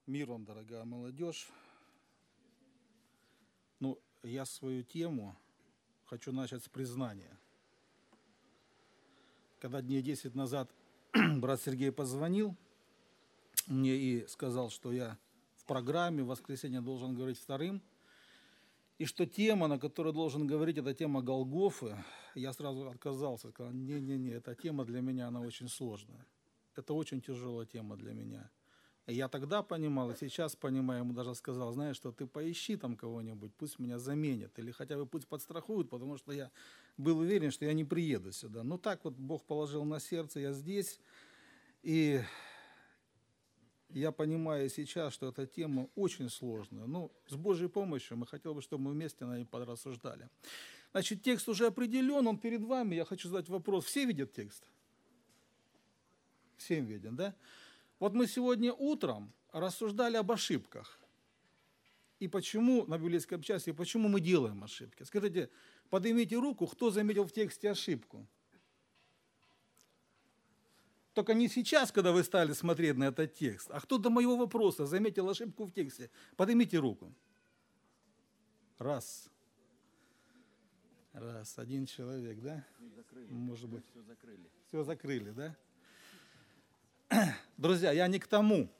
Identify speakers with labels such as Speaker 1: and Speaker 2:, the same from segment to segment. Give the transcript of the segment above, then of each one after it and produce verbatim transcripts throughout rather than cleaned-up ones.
Speaker 1: Мир вам, дорогая молодежь. Ну, я свою тему хочу начать с признания. Когда дней десять назад брат Сергей позвонил мне и сказал, что я в программе в воскресенье должен говорить вторым, и что тема, на которой должен говорить, это тема Голгофы, я сразу отказался, сказал, не-не-не, эта тема для меня, она очень сложная. Это очень тяжелая тема для меня. И я тогда понимал, и сейчас понимаю, ему даже сказал, знаешь, что ты поищи там кого-нибудь, пусть меня заменят, или хотя бы пусть подстрахуют, потому что я был уверен, что я не приеду сюда. Но так вот Бог положил на сердце, я здесь, и я понимаю сейчас, что эта тема очень сложная. Ну, с Божьей помощью мы хотели бы, чтобы мы вместе на ней подрассуждали. Значит, текст уже определен, он перед вами. Я хочу задать вопрос. Все видят текст? Всем виден, да? Вот мы сегодня утром рассуждали об ошибках. И почему на библейском часе, и почему мы делаем ошибки. Скажите, поднимите руку, кто заметил в тексте ошибку. Только не сейчас, когда вы стали смотреть на этот текст, а кто до моего вопроса заметил ошибку в тексте. Поднимите руку. Раз. Раз. Один человек, да?
Speaker 2: Закрыли.
Speaker 1: Может быть.
Speaker 2: Все закрыли.
Speaker 1: Все закрыли, да? Друзья, я не к тому,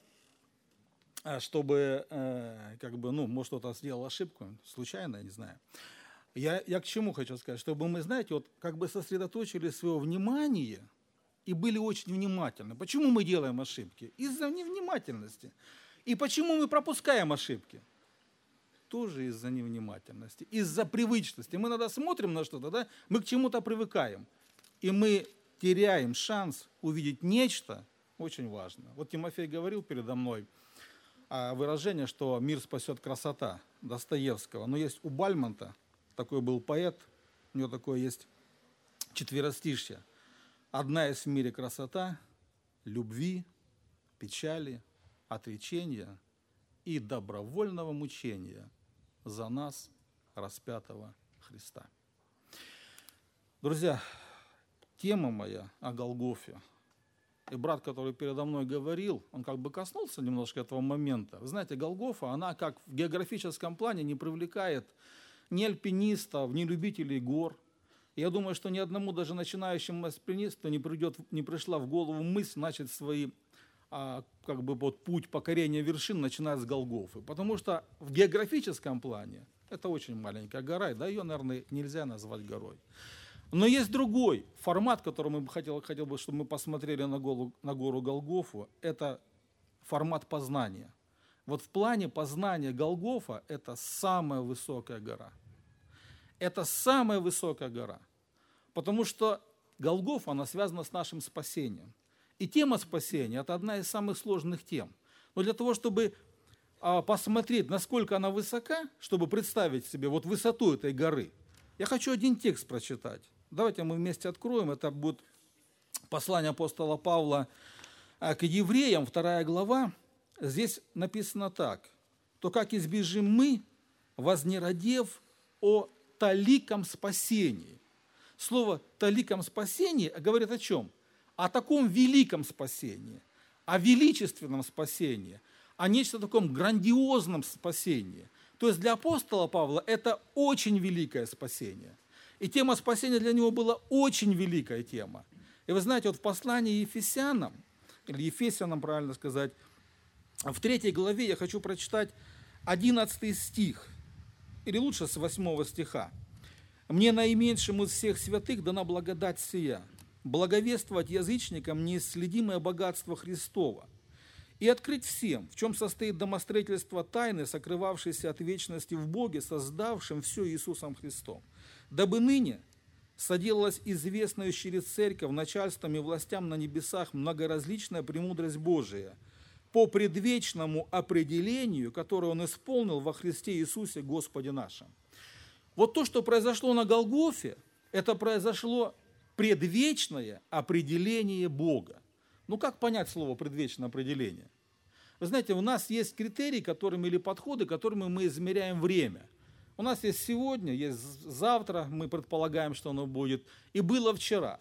Speaker 1: чтобы, э, как бы, ну, может, кто-то сделал ошибку, случайно, я не знаю. Я, я к чему хочу сказать? Чтобы мы, знаете, вот как бы сосредоточили свое внимание и были очень внимательны. Почему мы делаем ошибки? Из-за невнимательности. И почему мы пропускаем ошибки? Тоже из-за невнимательности, из-за привычности. Мы иногда смотрим на что-то, да, мы к чему-то привыкаем, и мы теряем шанс увидеть нечто, очень важно. Вот Тимофей говорил передо мной выражение, что мир спасет красота Достоевского. Но есть у Бальмонта, такой был поэт, у него такое есть четверостишье. Одна есть в мире красота, любви, печали, отречения и добровольного мучения за нас, распятого Христа. Друзья, тема моя о Голгофе. И брат, который передо мной говорил, он как бы коснулся немножко этого момента. Вы знаете, Голгофа, она как в географическом плане не привлекает ни альпинистов, ни любителей гор. И я думаю, что ни одному даже начинающему альпинисту не, придет, не пришла в голову мысль начать свои, а, как бы, вот, путь покорения вершин начинать с Голгофы. Потому что в географическом плане это очень маленькая гора, да ее, наверное, нельзя назвать горой. Но есть другой формат, который мы хотел, хотел бы, чтобы мы посмотрели на гору, на гору Голгофу, это формат познания. Вот в плане познания Голгофа это самая высокая гора. Это самая высокая гора, потому что Голгофа, она связана с нашим спасением. И тема спасения – это одна из самых сложных тем. Но для того, чтобы а, посмотреть, насколько она высока, чтобы представить себе вот высоту этой горы, я хочу один текст прочитать. Давайте мы вместе откроем. Это будет послание апостола Павла к евреям, вторая глава. Здесь написано так. «То как избежим мы, вознеродев о таликом спасении». Слово «таликом спасении» говорит о чем? О таком великом спасении, о величественном спасении, о нечто таком грандиозном спасении. То есть для апостола Павла это очень великое спасение. И тема спасения для него была очень великая тема. И вы знаете, вот в послании Ефесянам, или Ефесянам, правильно сказать, в третьей главе я хочу прочитать одиннадцатый стих, или лучше с восьмого стиха. «Мне наименьшему из всех святых дана благодать сия, благовествовать язычникам неисследимое богатство Христова, и открыть всем, в чем состоит домостроительство тайны, сокрывавшейся от вечности в Боге, создавшем все Иисусом Христом, дабы ныне соделалась известная через церковь начальством и властям на небесах многоразличная премудрость Божия, по предвечному определению, которое Он исполнил во Христе Иисусе Господе нашим». Вот то, что произошло на Голгофе, это произошло предвечное определение Бога. Ну, как понять слово «предвечное определение»? Вы знаете, у нас есть критерии, которыми, или подходы, которыми мы измеряем время. У нас есть сегодня, есть завтра, мы предполагаем, что оно будет, и было вчера.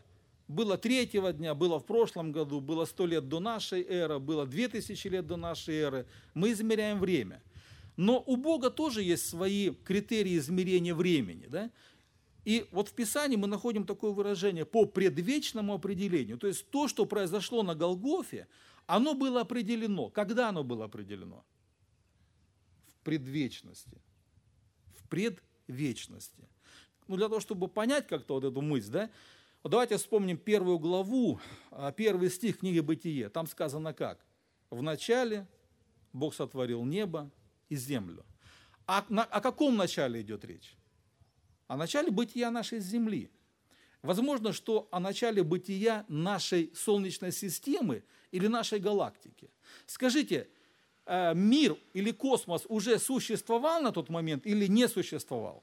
Speaker 1: было третьего дня, было в прошлом году, было сто лет до нашей эры, было две тысячи лет до нашей эры. Мы измеряем время. Но у Бога тоже есть свои критерии измерения времени. Да? И вот в Писании мы находим такое выражение «по предвечному определению». То есть то, что произошло на Голгофе, оно было определено. Когда оно было определено? В предвечности. В предвечности. Ну, для того, чтобы понять как-то вот эту мысль, да, вот давайте вспомним первую главу, первый стих книги «Бытие». Там сказано как? «В начале Бог сотворил небо и землю». А на, о каком начале идет речь? О начале бытия нашей Земли. Возможно, что о начале бытия нашей Солнечной системы или нашей галактики. Скажите, мир или космос уже существовал на тот момент или не существовал?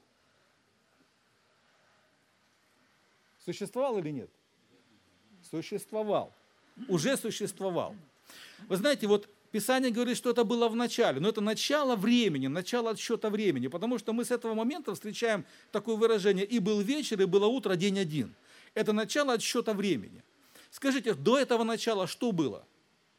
Speaker 1: Существовал или нет? Существовал. Уже существовал. Вы знаете, вот Писание говорит, что это было в начале, но это начало времени, начало отсчета времени, потому что мы с этого момента встречаем такое выражение «и был вечер, и было утро, день один». Это начало отсчета времени. Скажите, до этого начала что было?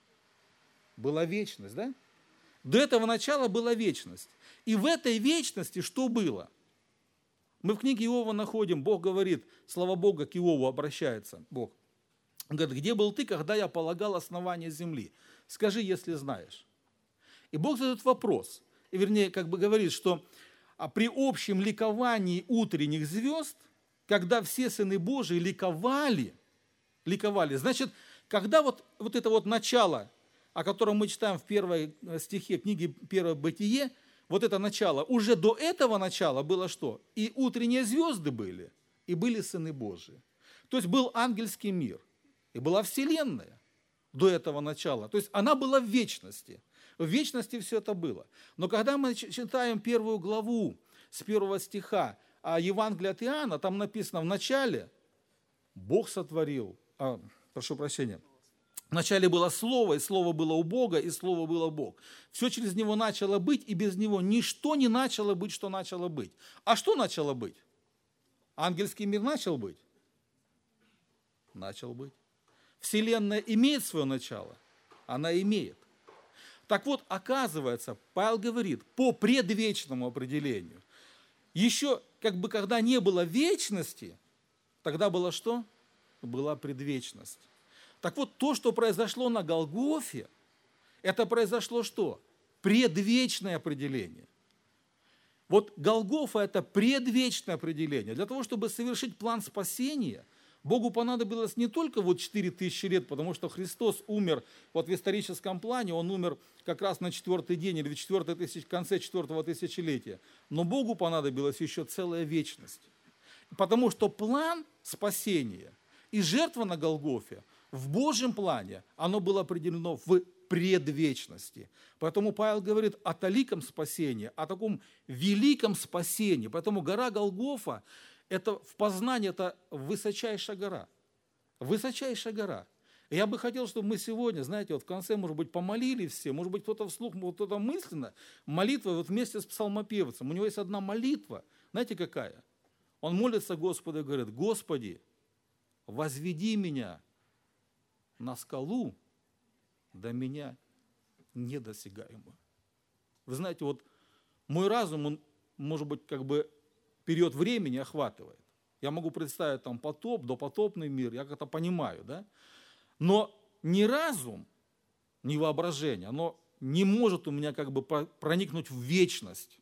Speaker 1: Была вечность, да? До этого начала была вечность. И в этой вечности что было? Мы в книге Иова находим, Бог говорит, слава Бога, к Иову обращается Бог. Он говорит, где был ты, когда я полагал основание земли? Скажи, если знаешь. И Бог задает вопрос, и вернее, как бы говорит, что при общем ликовании утренних звезд, когда все сыны Божии ликовали, ликовали, значит, когда вот, вот это вот начало, о котором мы читаем в первой стихе книги «Первое Бытие», вот это начало, уже до этого начала было что? И утренние звезды были, и были сыны Божии. То есть был ангельский мир, и была вселенная до этого начала. То есть она была в вечности. В вечности все это было. Но когда мы читаем первую главу с первого стиха Евангелия от Иоанна, там написано в начале Бог сотворил, а, прошу прощения, вначале было Слово, и Слово было у Бога, и Слово было Бог. Все через Него начало быть, и без Него ничто не начало быть, что начало быть. А что начало быть? Ангельский мир начал быть? Начал быть. Вселенная имеет свое начало? Она имеет. Так вот, оказывается, Павел говорит, по предвечному определению, еще как бы когда не было вечности, тогда было что? Была предвечность. Так вот, то, что произошло на Голгофе, это произошло что? Предвечное определение. Вот Голгофа – это предвечное определение. Для того, чтобы совершить план спасения, Богу понадобилось не только вот четыре тысячи лет, потому что Христос умер вот в историческом плане, Он умер как раз на четвертый день или в, четвёртой тысяч, в конце четвертого тысячелетия. Но Богу понадобилась еще целая вечность. Потому что план спасения и жертва на Голгофе в Божьем плане, оно было определено в предвечности. Поэтому Павел говорит о великом спасении, о таком великом спасении. Поэтому гора Голгофа, это в познании, это высочайшая гора. Высочайшая гора. И я бы хотел, чтобы мы сегодня, знаете, вот в конце, может быть, помолились все, может быть, кто-то вслух, кто-то мысленно, молитва вот вместе с псалмопевцем. У него есть одна молитва, знаете, какая? Он молится Господу и говорит, Господи, возведи меня на скалу, до меня недосягаемо. Вы знаете, вот мой разум, он, может быть, как бы период времени охватывает. Я могу представить там потоп, допотопный мир, я как-то понимаю, да? Но ни разум, ни воображение, оно не может у меня как бы проникнуть в вечность.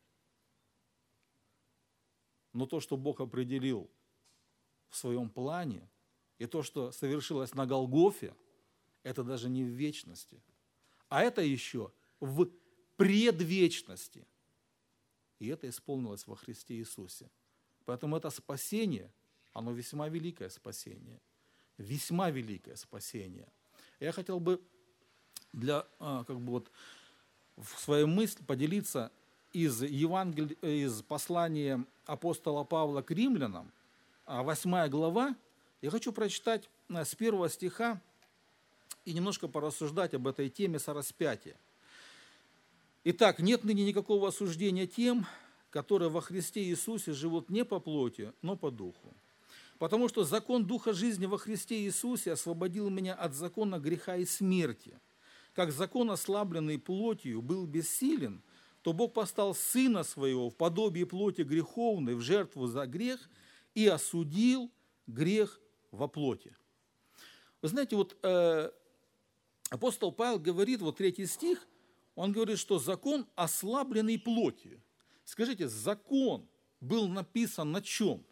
Speaker 1: Но то, что Бог определил в своем плане, и то, что совершилось на Голгофе, это даже не в вечности, а это еще в предвечности. И это исполнилось во Христе Иисусе. Поэтому это спасение, оно весьма великое спасение. Весьма великое спасение. Я хотел бы для, как бы вот, в своей мысли поделиться из Евангелия, из послания апостола Павла к римлянам, восьмая глава. Я хочу прочитать с первого стиха и немножко порассуждать об этой теме сораспятия. Итак, нет ныне никакого осуждения тем, которые во Христе Иисусе живут не по плоти, но по духу. Потому что закон Духа жизни во Христе Иисусе освободил меня от закона греха и смерти. Как закон, ослабленный плотью, был бессилен, то Бог послал Сына Своего в подобие плоти греховной в жертву за грех и осудил грех во плоти. Вы знаете, вот э, апостол Павел говорит, вот третий стих, он говорит, что закон ослабленный плотью. Скажите, закон был написан на чем?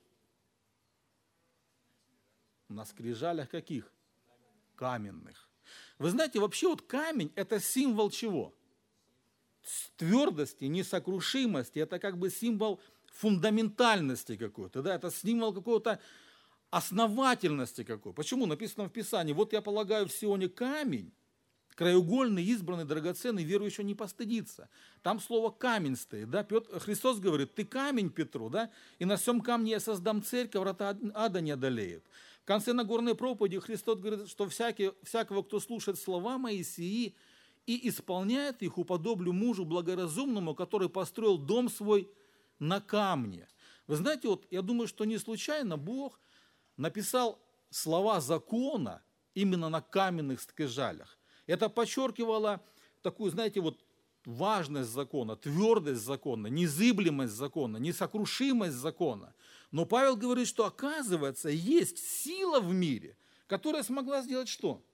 Speaker 1: На скрижалях каких? Каменных. Вы знаете, вообще вот камень – это символ чего? Твердости, несокрушимости. Это как бы символ фундаментальности какой-то. Да? Это символ какого-то основательности какой. Почему? Написано в Писании, вот я полагаю в Сионе камень, краеугольный, избранный, драгоценный, верующий не постыдится. Там слово камень стоит. Да? Петр, Христос говорит, ты камень, Петру, да? И на всем камне я создам церковь, врата ада не одолеют. В конце Нагорной проповеди Христос говорит, что всякий, всякого, кто слушает слова мои сии и исполняет их, уподоблю мужу благоразумному, который построил дом свой на камне. Вы знаете, вот я думаю, что не случайно Бог написал слова закона именно на каменных скрижалях. Это подчеркивало такую, знаете, вот важность закона, твердость закона, незыблемость закона, несокрушимость закона. Но Павел говорит, что оказывается, есть сила в мире, которая смогла сделать что?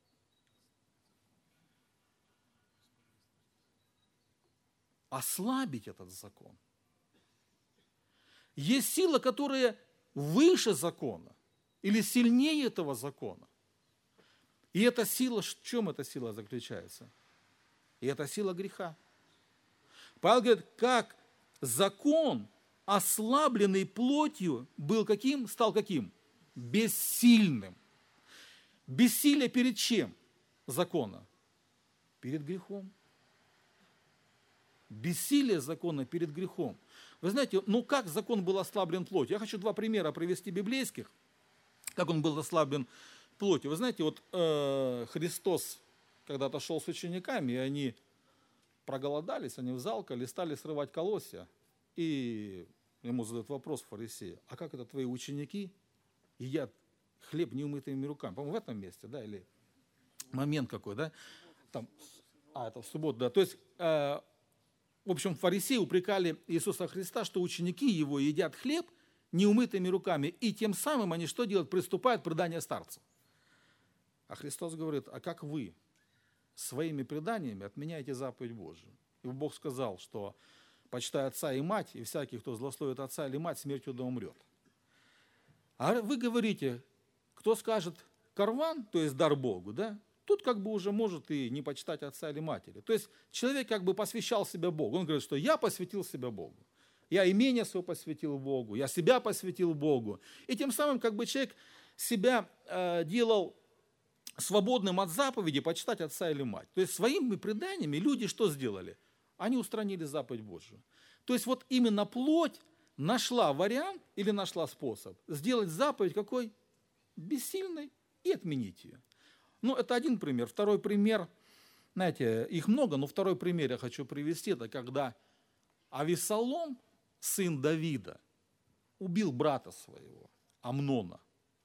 Speaker 1: Ослабить этот закон. Есть сила, которая выше закона или сильнее этого закона. И эта сила, в чем эта сила заключается? И это сила греха. Павел говорит, как закон, ослабленный плотью, был каким? Стал каким? Бессильным. Бессилие перед чем закона? Перед грехом. Бессилие закона перед грехом. Вы знаете, ну как закон был ослаблен плотью? Я хочу два примера привести библейских, как он был ослаблен плотью. Вы знаете, вот э, Христос когда-то шел с учениками, и они проголодались, они взалкали, стали срывать колосья. И ему задают вопрос фарисеи, а как это твои ученики едят хлеб неумытыми руками? По-моему, в этом месте, да, или момент какой, да? Там, а, это в субботу, да. То есть, э, в общем, фарисеи упрекали Иисуса Христа, что ученики его едят хлеб неумытыми руками, и тем самым они что делают? Приступают к преданию старца. А Христос говорит, а как вы своими преданиями отменяете заповедь Божию? И Бог сказал, что почитай отца и мать, и всякий, кто злословит отца или мать, смертью да умрет. А вы говорите, кто скажет карван, то есть дар Богу, да, тут как бы уже может и не почитать отца или матери. То есть человек как бы посвящал себя Богу. Он говорит, что я посвятил себя Богу. Я имение свое посвятил Богу, я себя посвятил Богу. И тем самым как бы человек себя э, делал свободным от заповеди почитать отца или мать. То есть своими преданиями люди что сделали? Они устранили заповедь Божию. То есть вот именно плоть нашла вариант или нашла способ сделать заповедь какой? Бессильной и отменить ее. Ну, это один пример. Второй пример, знаете, их много, но второй пример я хочу привести, это когда Авессалом, сын Давида, убил брата своего, Амнона,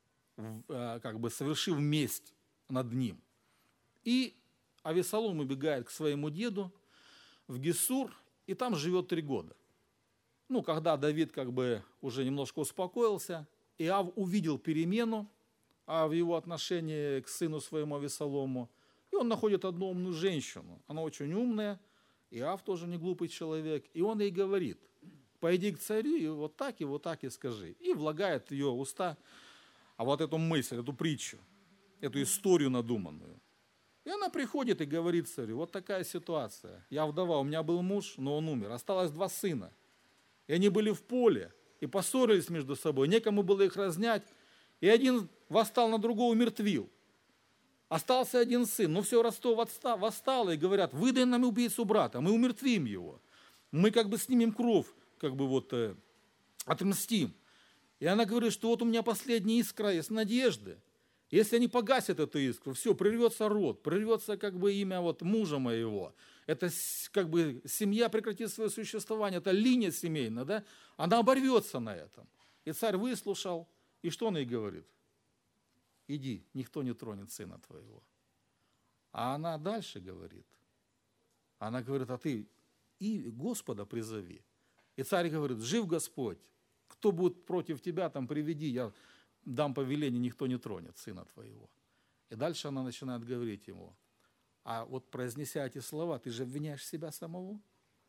Speaker 1: как бы совершив месть над ним. И Авессалом убегает к своему деду в Гессур, и там живет три года. Ну, когда Давид как бы уже немножко успокоился, Иав увидел перемену а в его отношении к сыну своему Авессалому, и он находит одну умную женщину. Она очень умная, Иав тоже не глупый человек, и он ей говорит, пойди к царю и вот так, и вот так и скажи. И влагает в ее уста а вот эту мысль, эту притчу, эту историю надуманную. И она приходит и говорит царю, вот такая ситуация. Я вдова, у меня был муж, но он умер. Осталось два сына. И они были в поле, и поссорились между собой. Некому было их разнять. И один восстал на другого, умертвил. Остался один сын. Но все родство восстало и говорят, выдай нам убийцу брата, мы умертвим его. Мы как бы снимем кровь, как бы вот э, отмстим. И она говорит, что вот у меня последняя искра есть надежды. Если они погасят эту искру, все, прервется род, прервется как бы имя вот мужа моего. Это как бы семья прекратит свое существование, это линия семейная, да? Она оборвется на этом. И царь выслушал, И что он ей говорит? Иди, никто не тронет сына твоего. А она дальше говорит. Она говорит, а ты и Господа призови. И царь говорит, жив Господь, кто будет против тебя, там приведи, я дам повеление, никто не тронет сына твоего. И дальше она начинает говорить ему, а вот произнеся эти слова, ты же обвиняешь себя самого.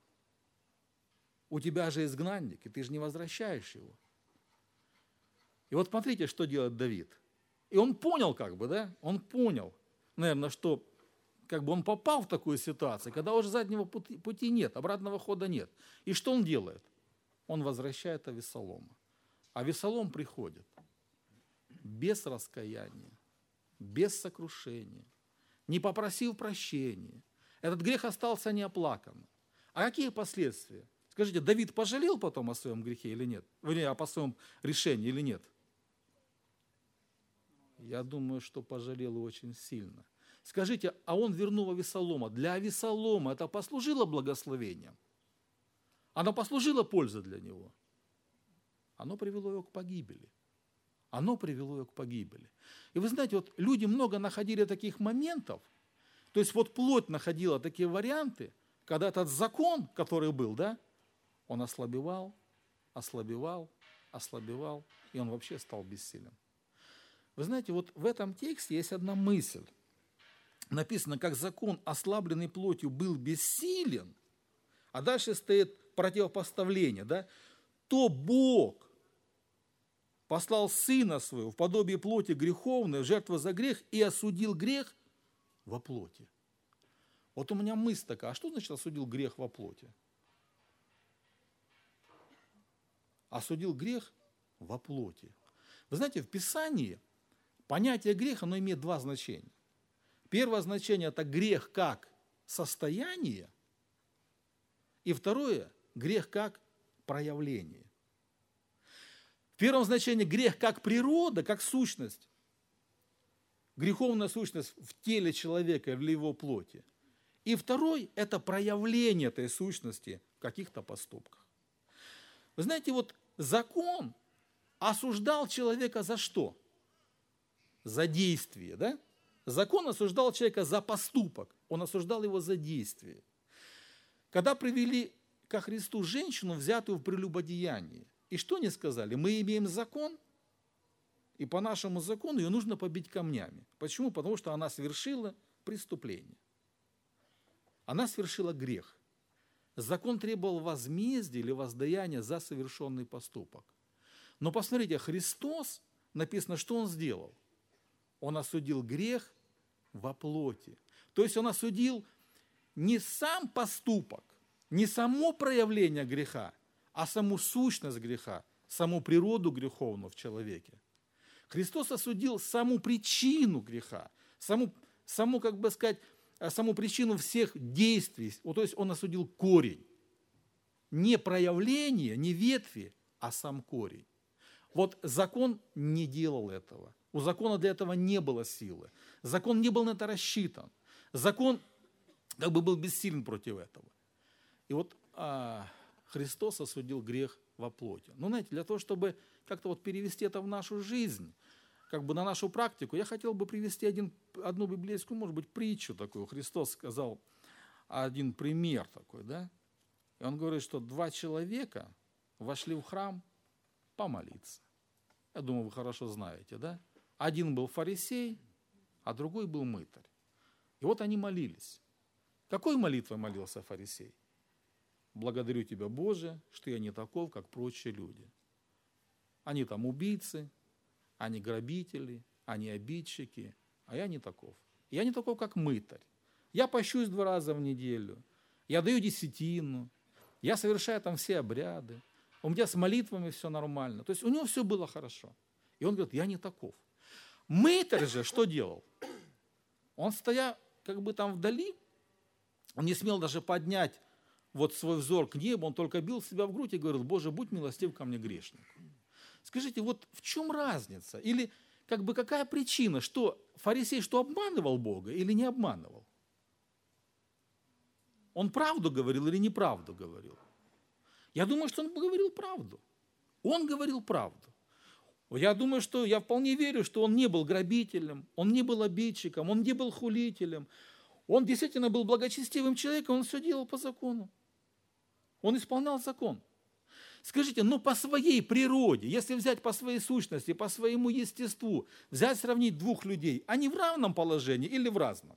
Speaker 1: У тебя же изгнанник, и ты же не возвращаешь его. И вот смотрите, что делает Давид. И он понял, как бы, да, он понял, наверное, что как бы он попал в такую ситуацию, когда уже заднего пути, пути нет, обратного хода нет. И что он делает? Он возвращает Авессалома. Авессалом приходит без раскаяния, без сокрушения, не попросив прощения. Этот грех остался неоплаканным. А какие последствия? Скажите, Давид пожалел потом о своем грехе или нет? Вернее, о своем решении или нет? Я думаю, что пожалел очень сильно. Скажите, а он вернул Авессалома. Для Авессалома это послужило благословением? Оно послужило пользой для него? Оно привело его к погибели. Оно привело его к погибели. И вы знаете, вот люди много находили таких моментов, то есть вот плоть находила такие варианты, когда этот закон, который был, да, он ослабевал, ослабевал, ослабевал, и он вообще стал бессилен. Вы знаете, вот в этом тексте есть одна мысль. Написано, как закон, ослабленный плотью, был бессилен, а дальше стоит противопоставление, да, то Бог послал Сына Своего в подобие плоти греховной, в жертву за грех, и осудил грех во плоти. Вот у меня мысль такая, а что значит осудил грех во плоти? Осудил грех во плоти. Вы знаете, в Писании понятие греха, оно имеет два значения. Первое значение – это грех как состояние, и второе – грех как проявление. В первом значении грех как природа, как сущность, греховная сущность в теле человека или его плоти. И второй – это проявление этой сущности в каких-то поступках. Вы знаете, вот закон осуждал человека за что? За действие, да? Закон осуждал человека за поступок, он осуждал его за действие. Когда привели ко Христу женщину, взятую в прелюбодеянии, и что они сказали? Мы имеем закон, и по нашему закону ее нужно побить камнями. Почему? Потому что она совершила преступление. Она совершила грех. Закон требовал возмездия или воздаяния за совершенный поступок. Но посмотрите, Христос, написано, что Он сделал? Он осудил грех во плоти. То есть Он осудил не сам поступок, не само проявление греха, а саму сущность греха, саму природу греховную в человеке. Христос осудил саму причину греха, саму, саму, как бы сказать, саму причину всех действий. Вот, то есть Он осудил корень. Не проявление, не ветви, а сам корень. Вот закон не делал этого. У закона для этого не было силы. Закон не был на это рассчитан. Закон как бы был бессилен против этого. И вот а, Христос осудил грех во плоти. Ну, знаете, для того, чтобы как-то вот перевести это в нашу жизнь, как бы на нашу практику, я хотел бы привести один, одну библейскую, может быть, притчу такую. Христос сказал один пример такой, да? И он говорит, что два человека вошли в храм помолиться. Я думаю, вы хорошо знаете, да? Один был фарисей, а другой был мытарь. И вот они молились. Какой молитвой молился фарисей? Благодарю Тебя, Боже, что я не таков, как прочие люди. Они там убийцы, они грабители, они обидчики, а я не таков. Я не таков, как мытарь. Я пощусь два раза в неделю, я даю десятину, я совершаю там все обряды, у меня с молитвами все нормально. То есть у него все было хорошо. И он говорит, я не таков. Мытарь же что делал? Он стоя как бы там вдали, он не смел даже поднять вот свой взор к небу, он только бил себя в грудь и говорил, Боже, будь милостив ко мне, грешнику. Скажите, вот в чем разница? Или как бы какая причина, что фарисей что обманывал Бога или не обманывал? Он правду говорил или неправду говорил? Я думаю, что он говорил правду. Он говорил правду. Я думаю, что я вполне верю, что он не был грабителем, он не был обидчиком, он не был хулителем. Он действительно был благочестивым человеком, он все делал по закону. Он исполнял закон. Скажите, ну по своей природе, если взять по своей сущности, по своему естеству, взять, сравнить двух людей, они в равном положении или в разном?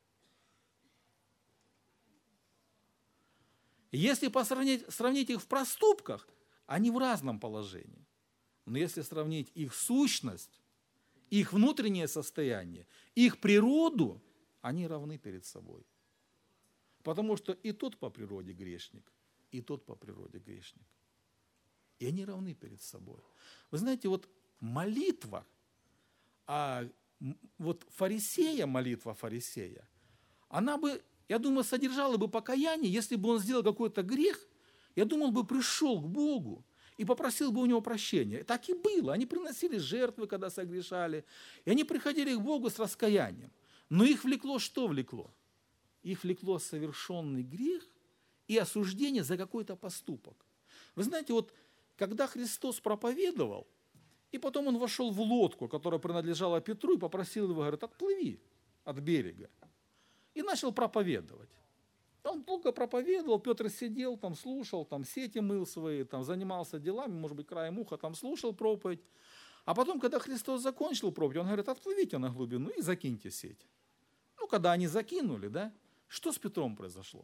Speaker 1: Если посравнить, сравнить их в проступках, они в разном положении. Но если сравнить их сущность, их внутреннее состояние, их природу, они равны перед собой. Потому что и тот по природе грешник, и тот по природе грешник. И они равны перед собой. Вы знаете, вот молитва, а вот фарисея, молитва фарисея, она бы, я думаю, содержала бы покаяние, если бы он сделал какой-то грех, я думаю, он бы пришел к Богу и попросил бы у него прощения. Так и было. Они приносили жертвы, когда согрешали, и они приходили к Богу с раскаянием. Но их влекло что влекло? Их влекло совершенный грех и осуждение за какой-то поступок. Вы знаете, вот когда Христос проповедовал, и потом он вошел в лодку, которая принадлежала Петру, и попросил его, говорит, отплыви от берега. И начал проповедовать. Он долго проповедовал, Петр сидел, там слушал, там сети мыл свои, там занимался делами, может быть, краем уха, там слушал проповедь. А потом, когда Христос закончил проповедь, он говорит, отплывите на глубину и закиньте сеть. Ну, когда они закинули, да, что с Петром произошло?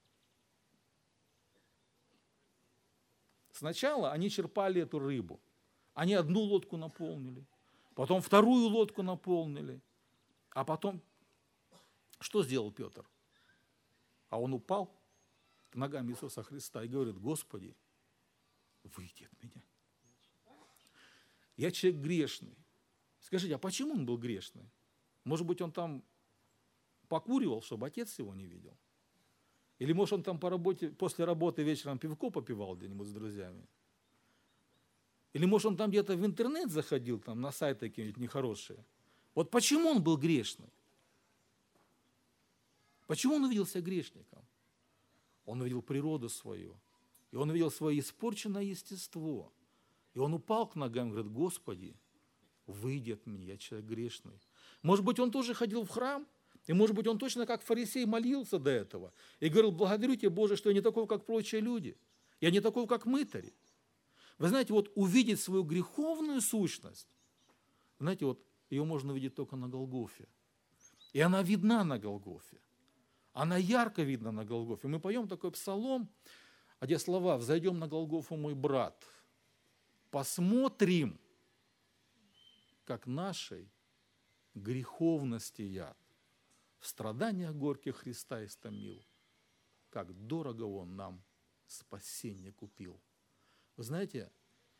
Speaker 1: Сначала они черпали эту рыбу. Они одну лодку наполнили, потом вторую лодку наполнили. А потом, что сделал Петр? А он упал к ногам Иисуса Христа и говорит, Господи, выйди от меня. Я человек грешный. Скажите, а почему он был грешный? Может быть, он там покуривал, чтобы отец его не видел? Или, может, он там по работе, после работы вечером пивко попивал где-нибудь с друзьями? Или, может, он там где-то в интернет заходил, там, на сайты какие-нибудь нехорошие? Вот почему он был грешный? Почему он увидел себя грешником? Он увидел природу свою, и он увидел свое испорченное естество. И он упал к ногам и говорит, Господи, выйди от меня, я человек грешный. Может быть, он тоже ходил в храм, и, может быть, он точно как фарисей молился до этого. И говорил, благодарю тебя, Боже, что я не такой, как прочие люди. Я не такой, как мытари. Вы знаете, вот увидеть свою греховную сущность, знаете, вот ее можно увидеть только на Голгофе. И она видна на Голгофе. Она ярко видна на Голгофе. Мы поем такой псалом, где слова «Взойдем на Голгофу, мой брат, посмотрим, как нашей греховности яд в страданиях горьких Христа истомил, как дорого Он нам спасение купил». Вы знаете,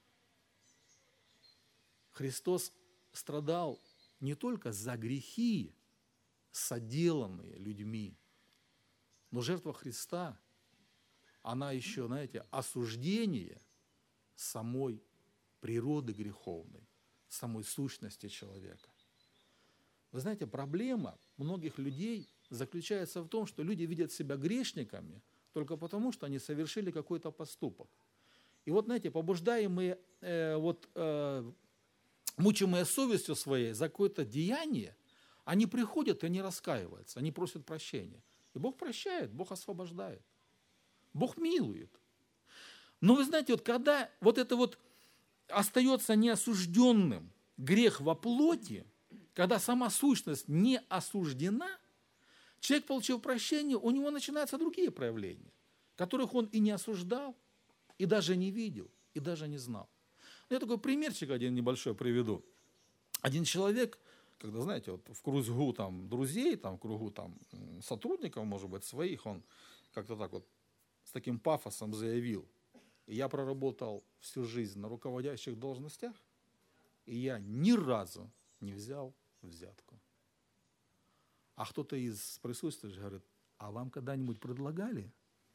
Speaker 1: Христос страдал не только за грехи, соделанные людьми, но жертва Христа, она еще, знаете, осуждение самой природы греховной, самой сущности человека. Вы знаете, проблема многих людей заключается в том, что люди видят себя грешниками только потому, что они совершили какой-то поступок. И вот, знаете, побуждаемые, э, вот, э, мучимые совестью своей за какое-то деяние, они приходят и не раскаиваются, они просят прощения. И Бог прощает, Бог освобождает, Бог милует. Но вы знаете, вот когда вот это вот остается неосужденным грех во плоти, когда сама сущность не осуждена, человек, получив прощение, у него начинаются другие проявления, которых он и не осуждал, и даже не видел, и даже не знал. Я такой примерчик один небольшой приведу. Один человек, когда, знаете, вот в кругу там друзей, там, в кругу там сотрудников, может быть, своих, он как-то так вот с таким пафосом заявил: я проработал всю жизнь на руководящих должностях, и я ни разу не взял взятку. А кто-то из присутствующих говорит: а вам когда-нибудь предлагали?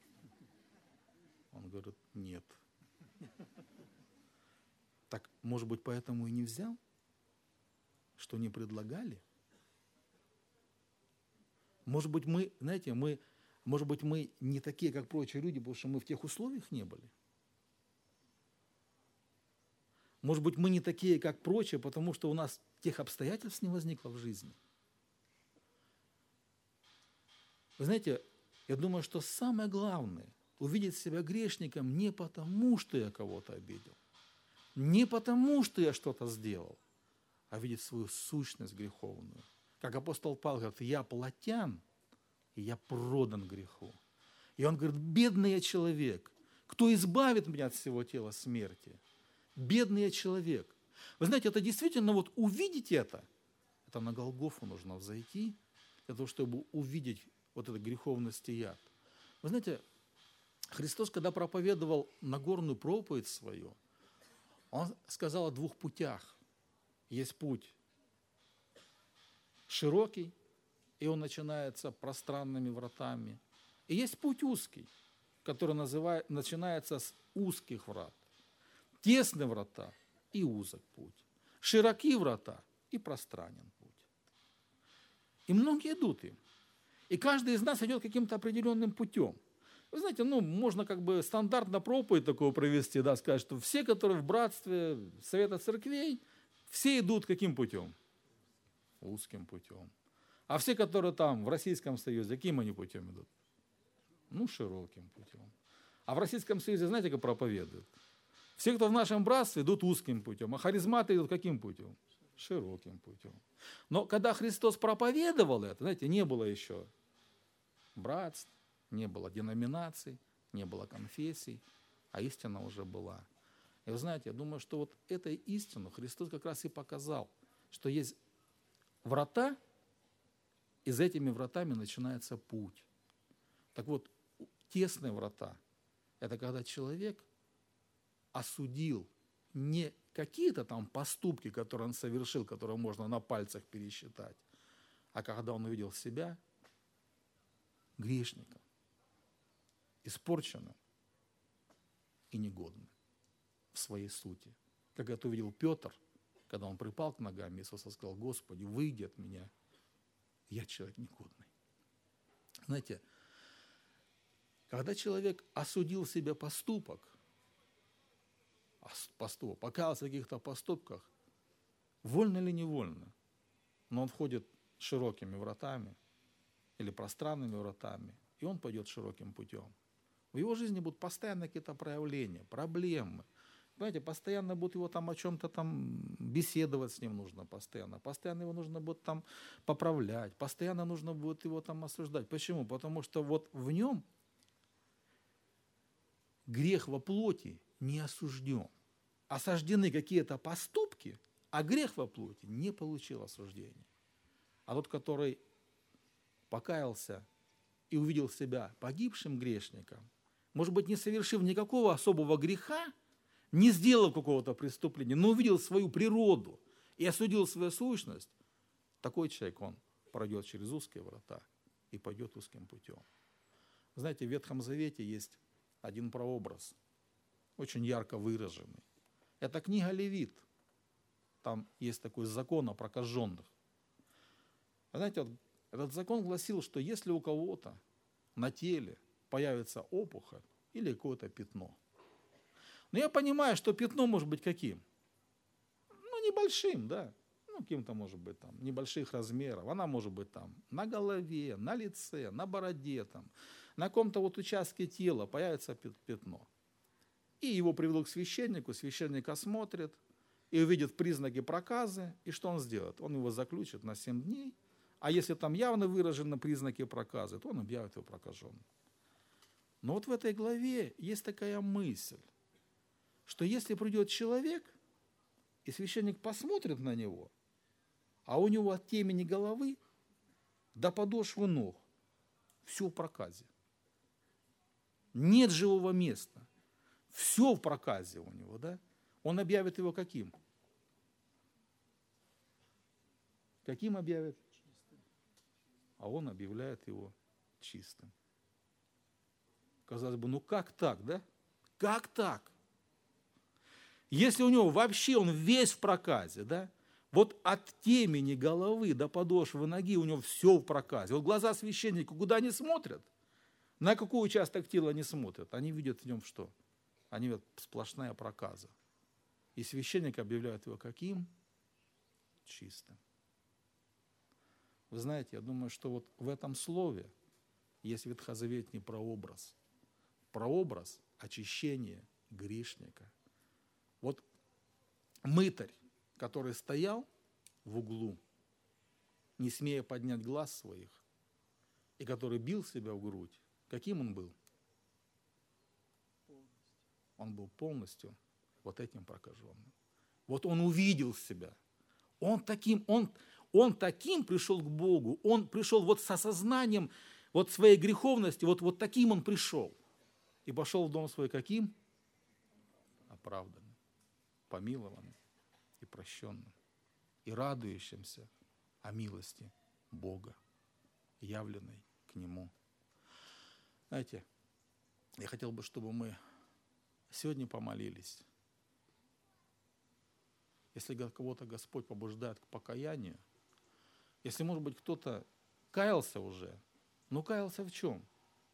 Speaker 1: Он говорит: нет. Так, может быть, поэтому и не взял? Что не предлагали? Может быть, мы, знаете, мы, может быть, мы не такие, как прочие люди, потому что мы в тех условиях не были. Может быть, мы не такие, как прочие, потому что у нас тех обстоятельств не возникло в жизни. Вы знаете, я думаю, что самое главное – увидеть себя грешником не потому, что я кого-то обидел, не потому, что я что-то сделал, а видеть свою сущность греховную. Как апостол Павел говорит, я плотян, и я продан греху. И он говорит, бедный я человек, кто избавит меня от всего тела смерти? Бедный я человек. Вы знаете, это действительно, вот увидеть это, это на Голгофу нужно взойти, для того, чтобы увидеть вот эту греховность и яд. Вы знаете, Христос, когда проповедовал Нагорную проповедь свою, Он сказал о двух путях. Есть путь широкий, и он начинается пространными вратами. И есть путь узкий, который называет, начинается с узких врат. Тесные врата и узок путь. Широкие врата и пространен путь. И многие идут им. И каждый из нас идет каким-то определенным путем. Вы знаете, ну, можно как бы стандартно проповедь такую провести, да, сказать, что все, которые в братстве Совета Церквей, все идут каким путем? Узким путем. А все, которые там в Российском Союзе, каким они путем идут? Ну, широким путем. А в Российском Союзе, знаете, как проповедуют? Все, кто в нашем братстве, идут узким путем, а харизматы идут каким путем? Широким путем. Но когда Христос проповедовал это, знаете, не было еще братств, не было деноминаций, не было конфессий, а истина уже была. И вы знаете, я думаю, что вот этой истину Христос как раз и показал, что есть врата, и за этими вратами начинается путь. Так вот, тесные врата – это когда человек осудил не какие-то там поступки, которые он совершил, которые можно на пальцах пересчитать, а когда он увидел себя грешником, испорченным и негодным в своей сути. Как это увидел Петр, когда он припал к ногам Иисуса и сказал: «Господи, выйди от меня, я человек негодный». Знаете, когда человек осудил себе поступок, поступок, покаялся в каких-то поступках, вольно или невольно, но он входит широкими вратами или пространными вратами, и он пойдет широким путем. В его жизни будут постоянно какие-то проявления, проблемы. Понимаете, постоянно будут его там о чем-то там беседовать с ним нужно постоянно. Постоянно его нужно будет там поправлять. Постоянно нужно будет его там осуждать. Почему? Потому что вот в нем грех во плоти не осужден. Осуждены какие-то поступки, а грех во плоти не получил осуждения. А тот, который покаялся и увидел себя погибшим грешником, может быть, не совершив никакого особого греха, не сделав какого-то преступления, но увидел свою природу и осудил свою сущность, такой человек, он пройдет через узкие врата и пойдет узким путем. Знаете, в Ветхом Завете есть один прообраз, очень ярко выраженный. Это книга Левит. Там есть такой закон о прокаженных. Знаете, вот этот закон гласил, что если у кого-то на теле появится опухоль или какое-то пятно, но я понимаю, что пятно может быть каким? Ну, небольшим, да. Ну, каким-то, может быть, там, небольших размеров. Она может быть там на голове, на лице, на бороде, там, на каком-то вот участке тела появится пятно. И его приведут к священнику, священник осмотрит и увидит признаки проказы. И что он сделает? Он его заключит на семь дней. А если там явно выражены признаки проказы, то он объявит его прокаженным. Но вот в этой главе есть такая мысль, что если придет человек, и священник посмотрит на него, а у него от темени головы до подошвы ног все в проказе. Нет живого места. Все в проказе у него, да? Он объявит его каким? Каким объявит? А он объявляет его чистым. Казалось бы, ну как так, да? Как так? Если у него вообще он весь в проказе, да? Вот от темени головы до подошвы ноги у него все в проказе. Вот глаза священника куда они смотрят? На какой участок тела они смотрят? Они видят в нем что? Они видят сплошная проказа. И священник объявляет его каким? Чистым. Вы знаете, я думаю, что вот в этом слове есть ветхозаветний прообраз. Прообраз очищения грешника. Вот мытарь, который стоял в углу, не смея поднять глаз своих, и который бил себя в грудь, каким он был? Он был полностью вот этим прокаженным. Вот он увидел себя. Он таким, он, он таким пришел к Богу. Он пришел вот с осознанием вот своей греховности. Вот, вот таким он пришел. И пошел в дом свой каким? Оправданным, помилованным и прощенным. И радующимся о милости Бога, явленной к Нему. Знаете, я хотел бы, чтобы мы сегодня помолились. Если кого-то Господь побуждает к покаянию, если, может быть, кто-то каялся уже, но каялся в чем?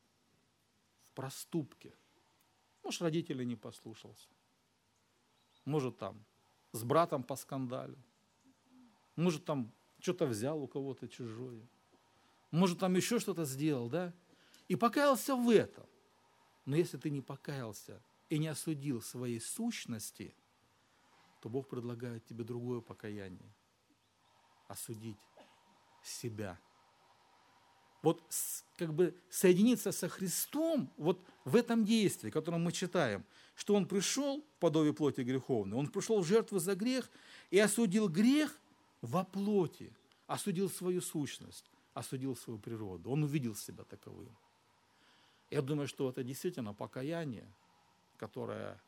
Speaker 1: В проступке. Может, родители не послушался. Может, там с братом поскандалил. Может, там что-то взял у кого-то чужое. Может, там еще что-то сделал, да? И покаялся в этом. Но если ты не покаялся и не осудил своей сущности, то Бог предлагает тебе другое покаяние. Осудить себя. Вот как бы соединиться со Христом вот в этом действии, которое мы читаем, что Он пришел в подобие плоти греховной, Он пришел в жертву за грех и осудил грех во плоти, осудил свою сущность, осудил свою природу. Он увидел себя таковым. Я думаю, что это действительно покаяние, которое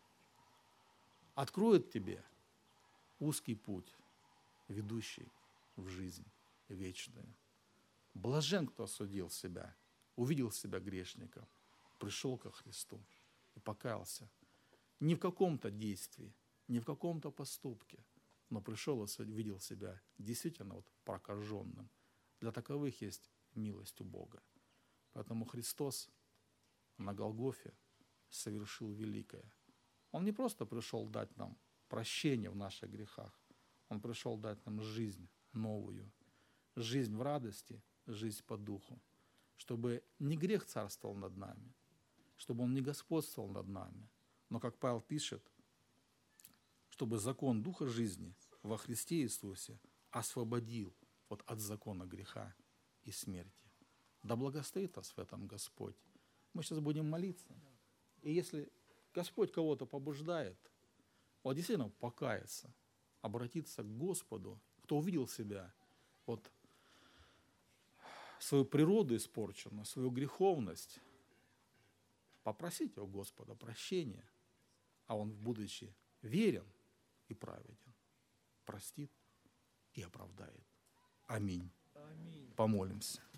Speaker 1: откроет тебе узкий путь, ведущий в жизнь вечную. Блажен, кто осудил себя, увидел себя грешником, пришел ко Христу и покаялся. Не в каком-то действии, не в каком-то поступке, но пришел и увидел себя действительно вот прокаженным. Для таковых есть милость у Бога. Поэтому Христос на Голгофе совершил великое. Он не просто пришел дать нам прощение в наших грехах, Он пришел дать нам жизнь новую, жизнь в радости, жизнь по духу, чтобы не грех царствовал над нами, чтобы он не господствовал над нами, но, как Павел пишет, чтобы закон духа жизни во Христе Иисусе освободил вот от закона греха и смерти. Да благословит нас в этом Господь. Мы сейчас будем молиться. И если Господь кого-то побуждает, вот действительно покаяться, обратиться к Господу, кто увидел себя, вот свою природу испорченную, свою греховность, попросите у Господа прощения, а Он, будучи верен и праведен, простит и оправдает. Аминь. Аминь. Помолимся.